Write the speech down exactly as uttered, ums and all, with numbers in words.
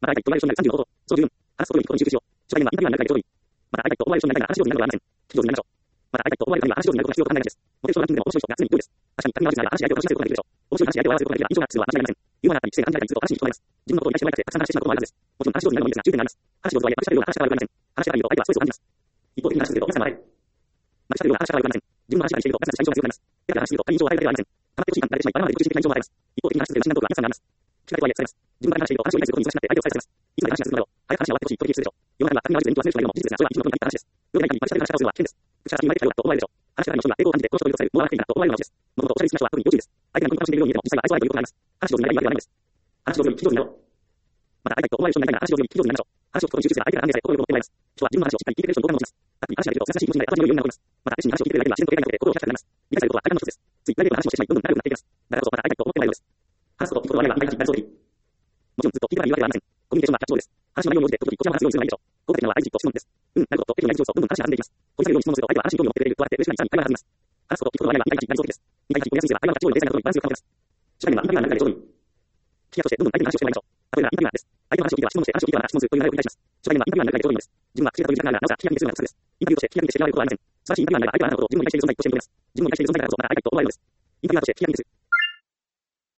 た相手とワイルションになるさんじゅうの方法。その十分。話すことに聞くことに集中しよう。主体にはインタビュアーになるがちょうどいい。また相手とワイルションになりながら話し上手になることはありません。非常になりましょう。また相手とワイルションには話し上手になることが必要と考えないです。モテーションランキングでも面白い人が常に良いです。確かに、旅の話しながら話し相手を楽しませることができるでしょう。面白い話し相手を合わせることができれば印象がつくは間違いありません。ユーモアがあったり、知性が感じられたりすると話しに人となります。自分のことに対して毎回たくさん話してしまうこともあるはずです。もちろん話し上手になるのもいいですが、注意点になります。話し上手とはいえ、話し方ような話し方は悪くありません。話し方がいいと相手はストレスを感じます。一方的に話し続けると皆さん笑い。また、話し方ような話し方は悪くありません。自分の話し方にしていると、ますます印象が強くなります。だから話しすぎると、他に印象を与えるだけではありません。溜まってほしい感、慣れてしまい、バラバラで自己中心的な印象も与えます。一方的に話し続けるマシンなことは皆さんにあります。聞かれとはいえ、伝えます。自分だけ話していると、話を理解することに忙しくなって相手を伝えさせます。いつまで話が続くのだろう。早く話が終わってほしいという気がするでしょう。世の中には他人の悪い人に忘れる人がいるのも事実ですが、それは一部のことに限った話です。世の中にいっぱい喋る話し方をするのは危険です。口先に言われてきたようだと思われるでしょう。話し方に人が抵抗を感じて、この人ということされる、もう笑っていいなと思われるのも同じです。もともとおしゃれ好きな人は特に要注意です。相手がニコニコ楽しんでいるように見えても、実際は愛想悪いということになります。話し上手になりわけではないんです。話し上手に聞き上手になろう。また、相手と思われる人になりながら話し上手に聞き上手になりましょう。話を聞くことに集中すれば相手が安定され、心を持ってもらいます。人は自分の話をしっかり聞いてくれる人に好感を持ちます。特に話ができると、優しい気持ちになり、頭の良いようになります。また、熱心に話を聞いてくれる相手は自然と言えないので、心を開きたくなります。理解されることは大切な一つです。ついプライベートな話をしてしまい、どんどん仲良くなっていきます。だからこそ、また相手と思ってもらえるのです。話すこと、聞くことはないが、相手になりそうでいい。もちろんずっと聞いてはいいわけではありません。コミュニケーションはキャッチボールです。話の内容に応じて、時々こちらも話すようにするのがいいでしょう。効果的なのは相手に質問です。うん、なるほどと、適度にやり過ごすと、どんどん話が弾んでいきます。掘り下げるように質問すると、相手は安心興味を持ってくれるとあって、嬉しな一番に会話が弾みます。話すこと、聞くことはないが、理解になりそうです。理解に親しいが、会話がキャッチボールで冷静なことにバランスが保てます。主体にはインタビュアーになるがちょうどいい。聞き手として、どんどん相手に話をしてもらいましょう。例えば、インタビュアーです。相手の話を聞いては質問して、話を聞いては質問するという流れを繰り返します。主体にはインタビュアーになるがちょうどいいのです。自分は口下手という時間があるなら、なおさら聞き手にするのが普通です。インタビューとして聞き手にして知られることはありません。素晴らしいインタビュアーになれば、相手はあなたのことを自分の理解している存在として認めます。自分の理解している存在だからこそ、また相手と思われるのです。インタビュアーとして聞き手にする。